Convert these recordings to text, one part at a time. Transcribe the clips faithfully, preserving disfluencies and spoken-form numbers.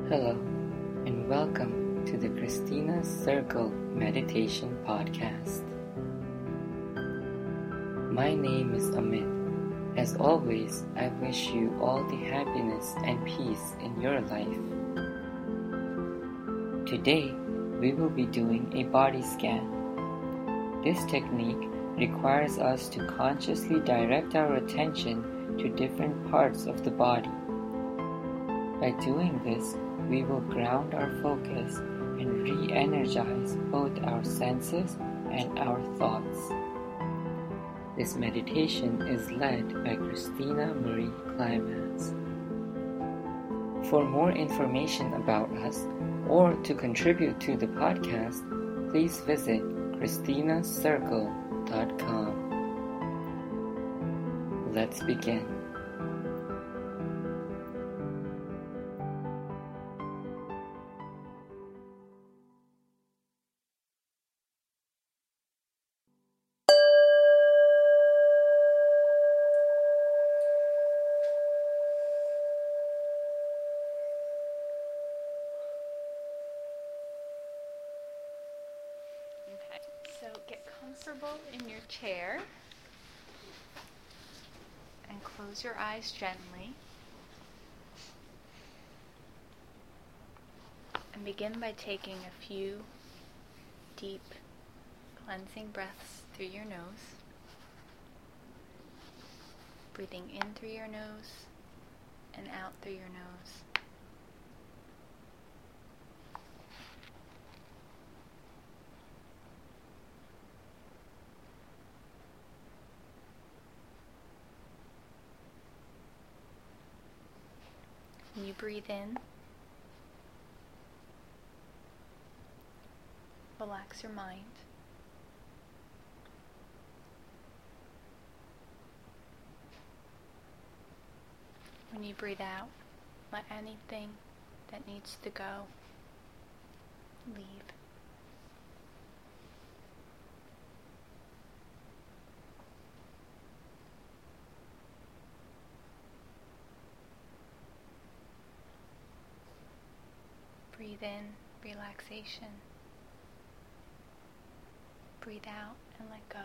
Hello, and welcome to the Christina's Circle Meditation Podcast. My name is Amit. As always, I wish you all the happiness and peace in your life. Today, we will be doing a body scan. This technique requires us to consciously direct our attention to different parts of the body. By doing this, we will ground our focus and re-energize both our senses and our thoughts. This meditation is led by Christina Marie Climax. For more information about us or to contribute to the podcast, please visit christina circle dot com. Let's begin. Okay, so get comfortable in your chair and close your eyes gently. And begin by taking a few deep cleansing breaths through your nose. Breathing in through your nose and out through your nose. When you breathe in, relax your mind. When you breathe out, let anything that needs to go leave. Breathe in relaxation. Breathe out and let go.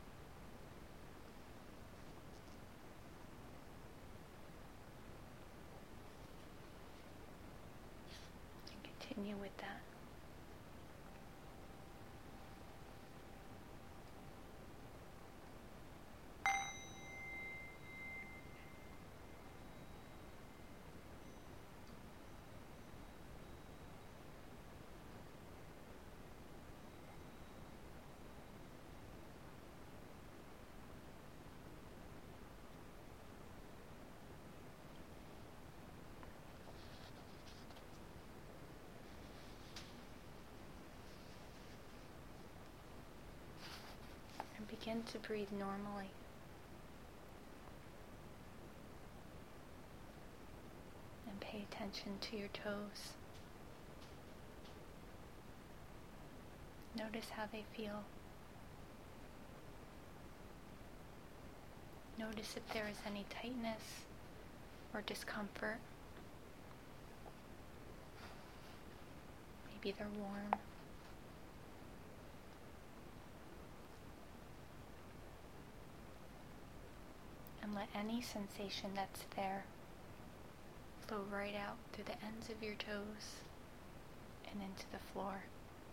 And continue with that. Begin to breathe normally. And pay attention to your toes. Notice how they feel. Notice if there is any tightness or discomfort. Maybe they're warm. And let any sensation that's there flow right out through the ends of your toes and into the floor.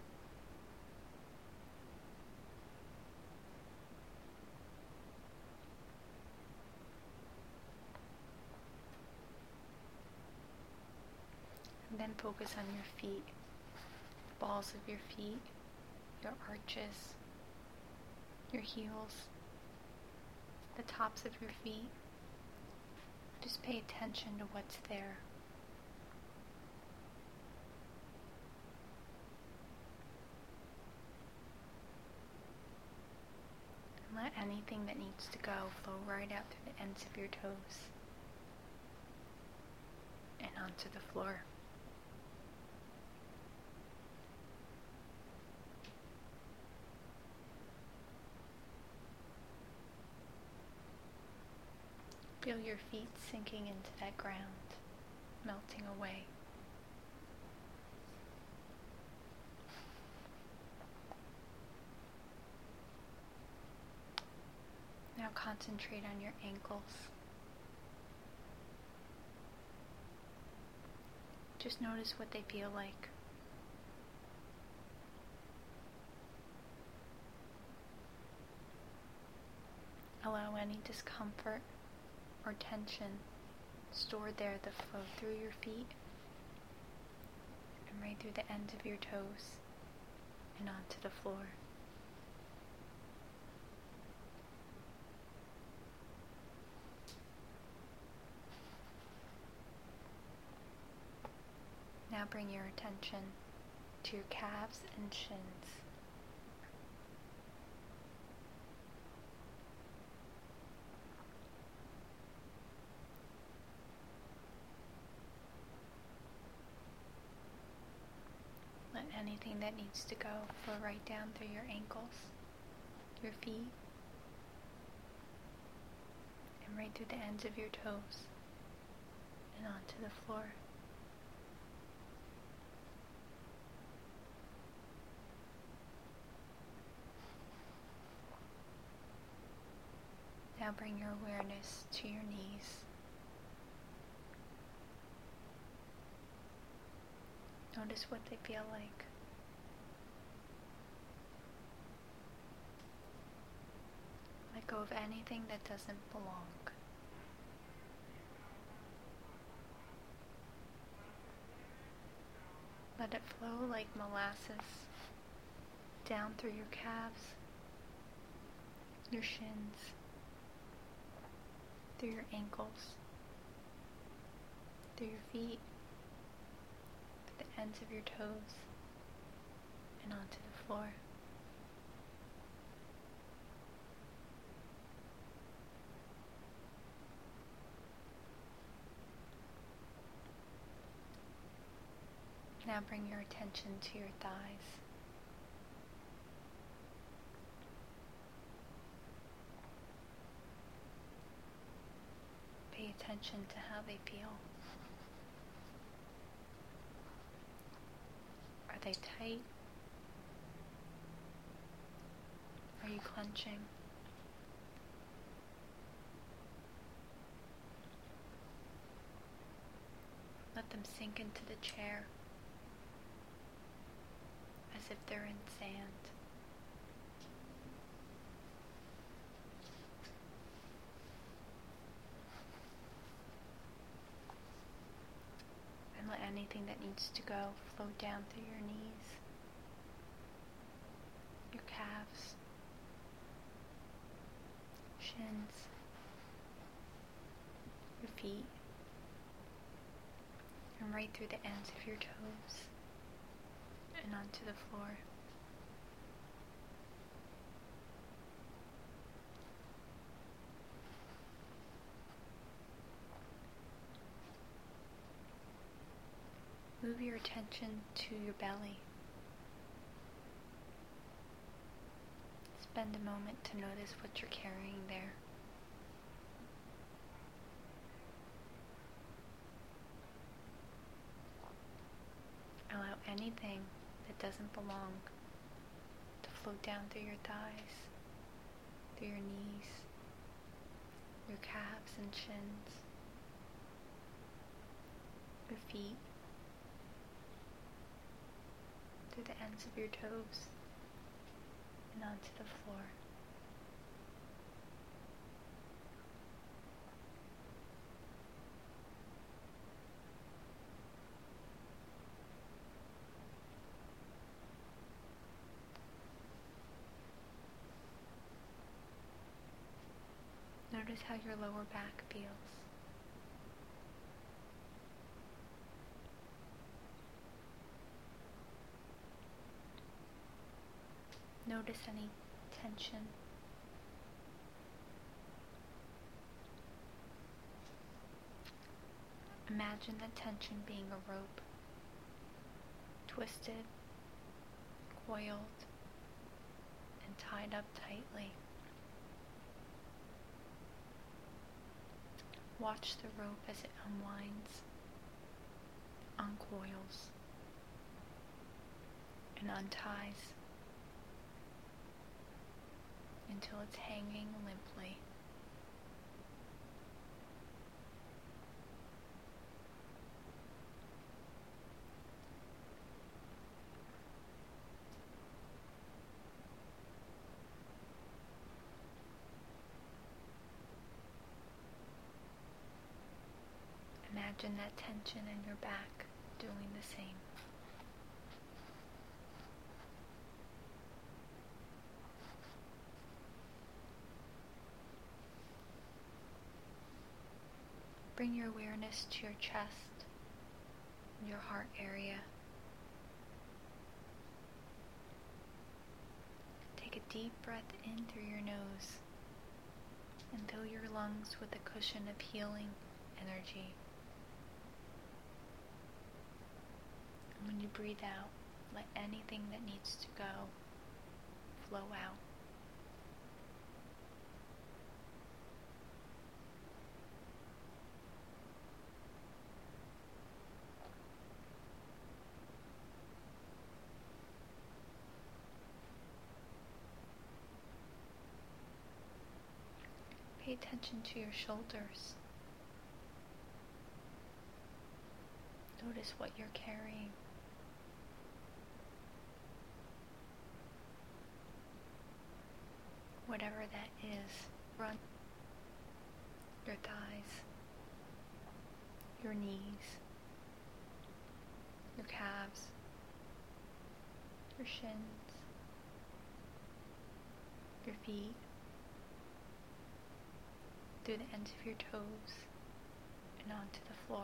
And then focus on your feet, the balls of your feet, your arches, your heels, the tops of your feet. Just pay attention to what's there. And let anything that needs to go flow right out through the ends of your toes and onto the floor. Feel your feet sinking into that ground, melting away. Now concentrate on your ankles. Just notice what they feel like. Allow any discomfort or tension stored there to flow through your feet and right through the ends of your toes and onto the floor. Now bring your attention to your calves and shins. Let anything that needs to go flow right down through your ankles, your feet, and right through the ends of your toes and onto the floor. Now bring your awareness to your knees. Notice what they feel like. Let go of anything that doesn't belong. Let it flow like molasses down through your calves, your shins, through your ankles, through your feet, through the ends of your toes, and onto the floor. Now bring your attention to your thighs. Pay attention to how they feel. Are they tight? Are you clenching? Let them sink into the chair as if they're in sand. And let anything that needs to go flow down through your knees, your calves, shins, your feet, and right through the ends of your toes and onto the floor. Move your attention to your belly. Spend a moment to notice what you're carrying there. Allow anything that doesn't belong to flow down through your thighs, through your knees, your calves and shins, your feet, through the ends of your toes, and onto the floor. Notice how your lower back feels. Notice any tension. Imagine the tension being a rope, twisted, coiled, and tied up tightly. Watch the rope as it unwinds, uncoils, and unties until it's hanging limply Imagine that tension in your back doing the same. Bring your awareness to your chest, your heart area. Take a deep breath in through your nose and fill your lungs with a cushion of healing energy. And when you breathe out, let anything that needs to go flow out. Pay attention to your shoulders. Notice what you're carrying. Whatever that is, run your thighs, your knees, your calves, your shins, your feet, through the ends of your toes and onto the floor.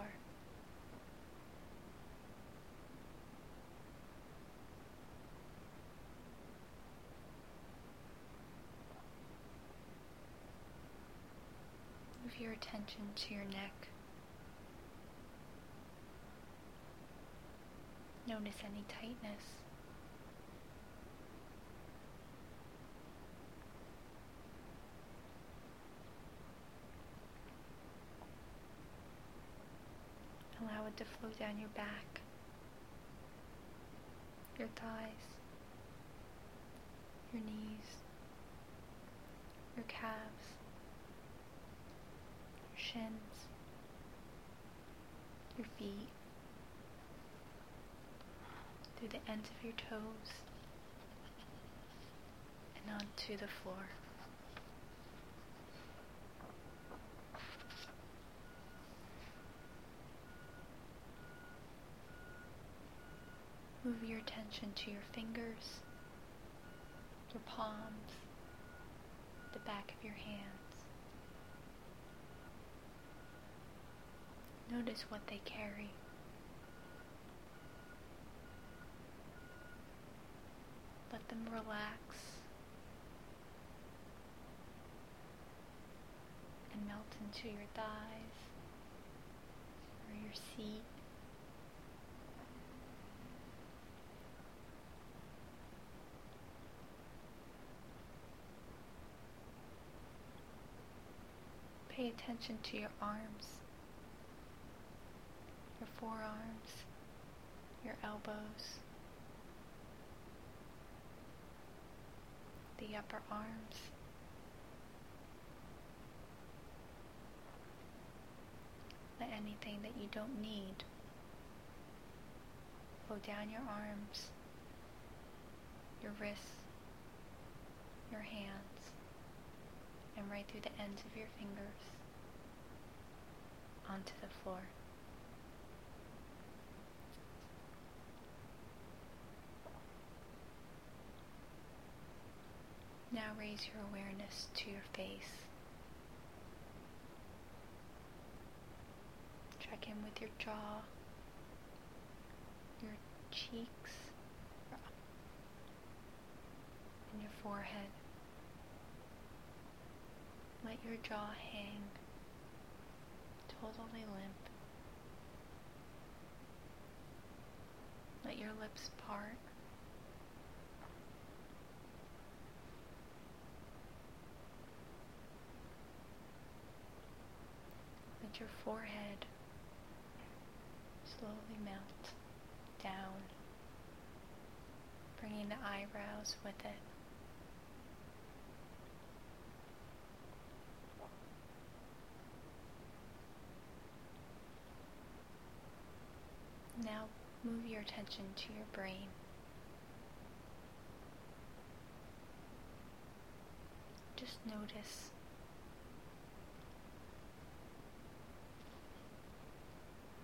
Move your attention to your neck. Notice any tightness. Allow it to flow down your back, your thighs, your knees, your calves, your shins, your feet, through the ends of your toes and onto the floor. Move your attention to your fingers, your palms, the back of your hands. Notice what they carry. Let them relax and melt into your thighs or your seat. Pay attention to your arms, your forearms, your elbows, the upper arms, let anything that you don't need flow down your arms, your wrists, your hands, and right through the ends of your fingers onto the floor. Now raise your awareness to your face. Check in with your jaw, your cheeks, and your forehead. Let your jaw hang totally limp. Let your lips part. Let your forehead slowly melt down, bringing the eyebrows with it. Now move your attention to your brain. Just notice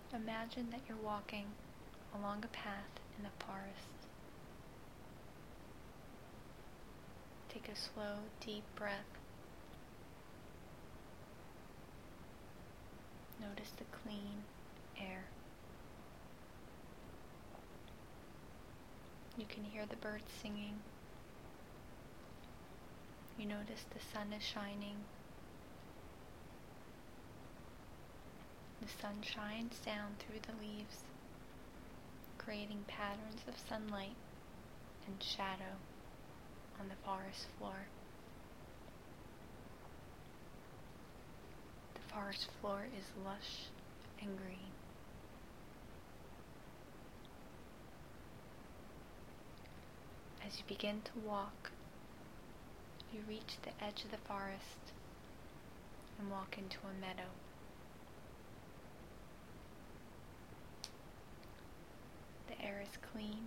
Imagine that you're walking along a path in a forest. Take a slow, deep breath. Notice the clean air. You can hear the birds singing. You notice the sun is shining. The sun shines down through the leaves, creating patterns of sunlight and shadow on the forest floor. The forest floor is lush and green. As you begin to walk, you reach the edge of the forest and walk into a meadow. The air is clean,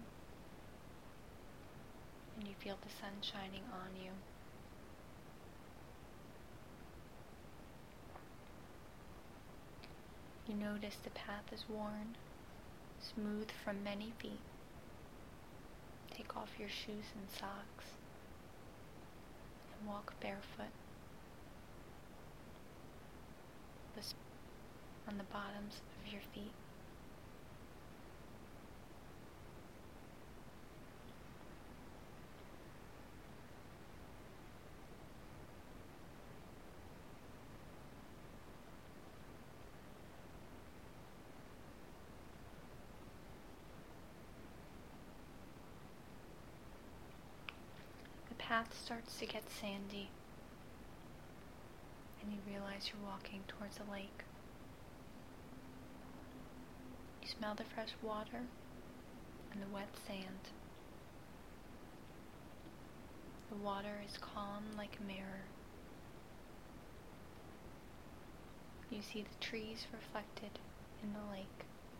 and you feel the sun shining on you. You notice the path is worn, smooth from many feet. Take off your shoes and socks and walk barefoot on the bottoms of your feet. The path starts to get sandy, and you realize you're walking towards a lake. You smell the fresh water and the wet sand. The water is calm like a mirror. You see the trees reflected in the lake.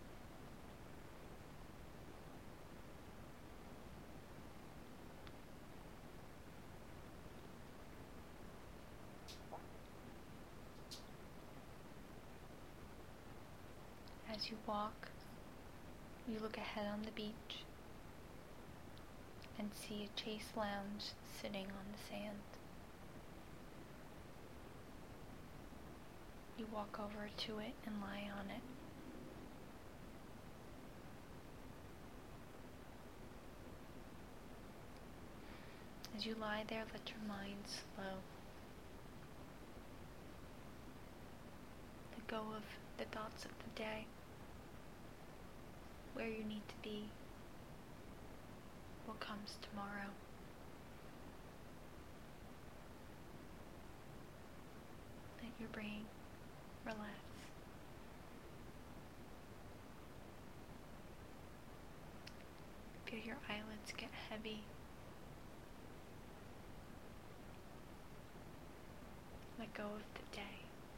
As you walk, you look ahead on the beach and see a chase lounge sitting on the sand. You walk over to it and lie on it. As you lie there, let your mind slow. Let go of the thoughts of the day, where you need to be, what comes tomorrow. Let your brain relax. Feel your eyelids get heavy. Let go of the day.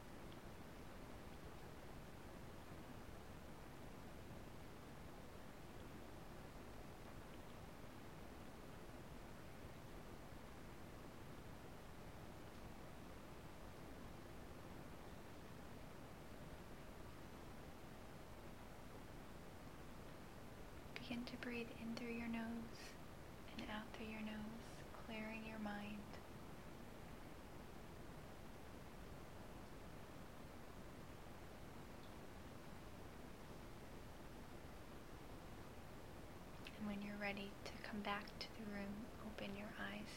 Begin to breathe in through your nose and out through your nose, clearing your mind. And when you're ready to come back to the room, open your eyes.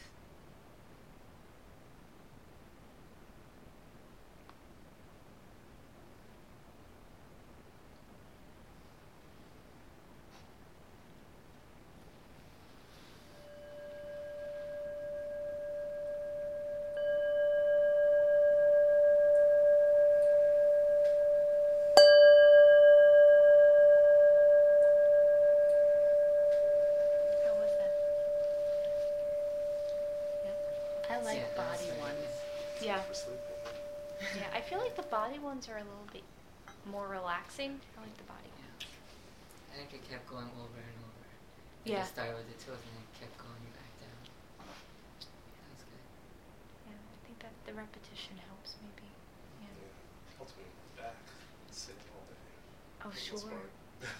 I like Yeah, body that's right. ones. Yeah. For sleeping. Yeah, I feel like the body ones are a little bit more relaxing. I like the body ones. I think it kept going over and over. Yeah. It started with the toes and it kept going back down. Yeah, that's good. Yeah, I think that the repetition helps maybe. Yeah. Yeah. Helps me with my back. Sitting all day. Oh Oh, for the sure. most part.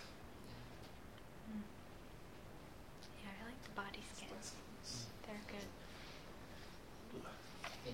Mm. Yeah, I like the body It's scans. nice. They're good. Face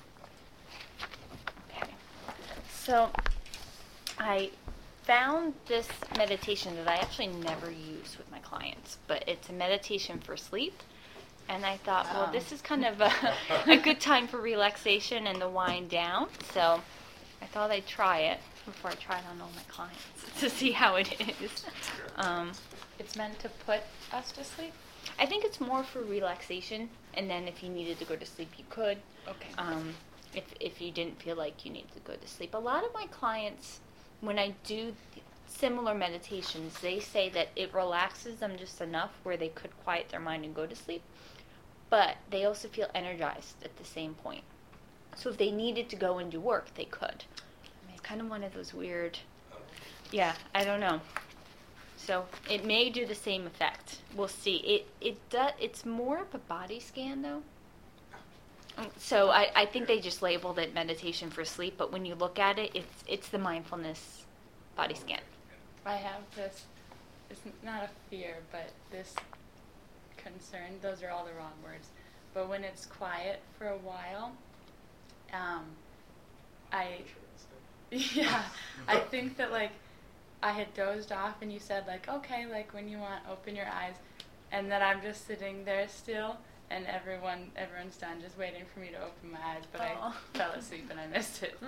the same. Okay. So I found this meditation that I actually never use with my clients, but it's a meditation for sleep. And I thought, well, Oh. this is kind of a, a good time for relaxation and the wind down. So I thought I'd try it before I try it on all my clients to see how it is. Um, It's meant to put us to sleep? I think it's more for relaxation, and then if you needed to go to sleep, you could. Okay. Um, if if you didn't feel like you needed to go to sleep. A lot of my clients, when I do similar meditations, they say that it relaxes them just enough where they could quiet their mind and go to sleep, but they also feel energized at the same point. So if they needed to go and do work, they could. It's kind of one of those weird, Oh. yeah, I don't know. So it may do the same effect. We'll see. It it does. It's more of a body scan though. Um, So I, I think they just labeled it meditation for sleep, but when you look at it, it's it's the mindfulness body scan. I have this, it's not a fear, but this concern, those are all the wrong words, but when it's quiet for a while, um, I, yeah, I think that like, I had dozed off and you said like, okay, like when you want, open your eyes, and then I'm just sitting there still, and everyone, everyone's done, just waiting for me to open my eyes, but Aw. I fell asleep and I missed it.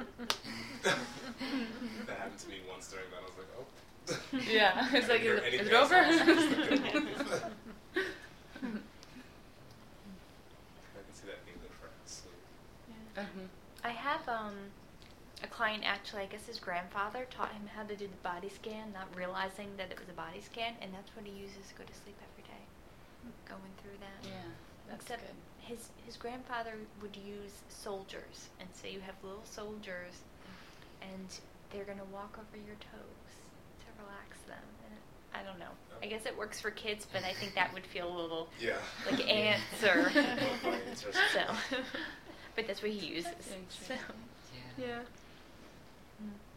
That happened to me once during that. I was like, oh. Yeah, it's like, I didn't is, hear is anything it else. over? I was just like, I can see that being good for sleep. Mhm. I have um, a client actually. I guess his grandfather taught him how to do the body scan, not realizing that it was a body scan, and that's what he uses to go to sleep every day. Going through that. Yeah, that's Except good. his his grandfather would use soldiers, and so you have little soldiers, and they're gonna walk over your toes to relax them. And I don't know. I guess it works for kids, but I think that would feel a little Yeah. like ants or Well, it's just- so. But that's what he uses. Interesting. So, Yeah. yeah.